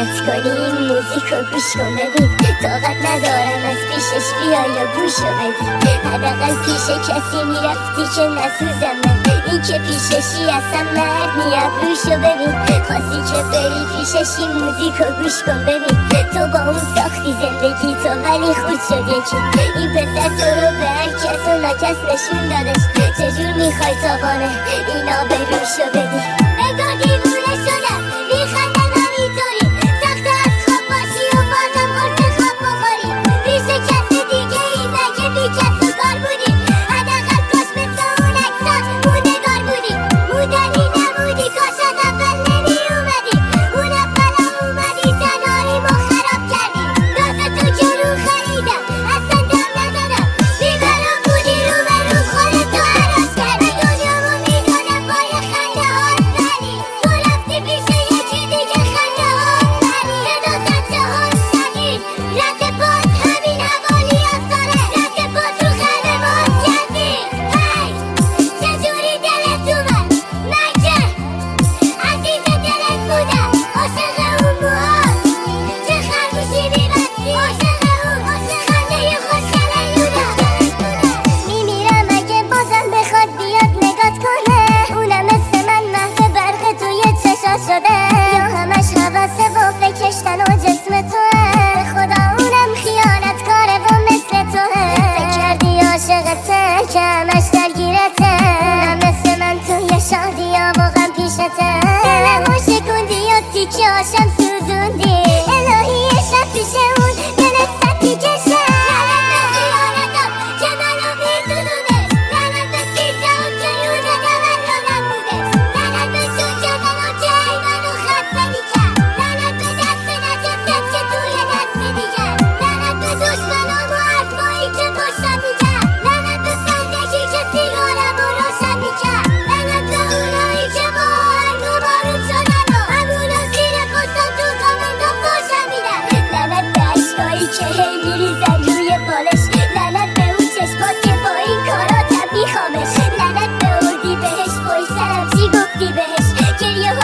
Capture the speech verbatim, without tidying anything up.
خیانت کنی این موزیکو گوش کن ببین طاقت ندارم از پیشش بیای یا گوشو بدی حداقل پیش کسی میرفتی که نسوزم من این که پیششی اصلا مرد میاد روشو ببین خواستی که بری پیشش این موزیکو گوش کن ببین تو با اون ساختی زندگی تو ولی خود شد یکی این پسر تو رو به هر کس و ناکس نشون دادش چجور میخوای تابانه اینا به روشو بدی انگار دیوونه شدم میخندم همینطوری سخت از خواب باشی و بازم قرص خواب بخوری پیش کس دیگه ای مگه بی کس و کار بودی حداقل کاش مثل اون اکسا موندگار بودی موندنی نبودی کاش از اول نمی اومدی اون اولا اومدی تنهاییمو خراب کردی راسه تو که رو خریدم اصلا دم ندادم بیبرام بودی رو به رو خودتو عراض کردی دنیامو میدونم پای خنده هات ولی تو رفتی پیش یکی دیگه خنده هات ولی صدا خنده هات شدید رد پات همین حوالی آساره رد پات رو خنده مات کردی هی چجوری دلت اومد من که عزیز دلت بودم عاشق اون موهات چه خرگوشی میبستی عاشق اون خنده خوشگله یودم میمیرم اگه بازم بخواد بیاد نگات کنه اونم مثل من محو برق توی چشا شده یا همش حواسه و فکرش تنها جسم توه به خدا اونم خیانت کاره و مثل توه فکر کردی عاشقته که همش درگیرته اونم مثل من توی شادی ها واقعا پیشته دلمو شکوندی و تیکه هاشم سوزوندی الهی شب پیش اون دلت سطی کشه لعنت به خیانتم که منو میدونونه لعنت به کیسه اون که یونه تولدم بودش لعنت به تو که منو که ای منو خسته میکرد لعنت به دست نجست که توی دست دیگه لعنت به دشمنام و حرفایی که پشتم میکرد لعنت به زندگی که سیگارم و روشن میکرد لعنت به اونایی که با آهنگ و بارون شدن و همونا زیر پستم تو کامنت و فوشم میدن لعنت به عشقایی که هی میریزن روی بالش لعنت به اون چشمات که با این کاراتم میخوامش لعنت به اردی بهش پای سرم چی گفتی بهش گریه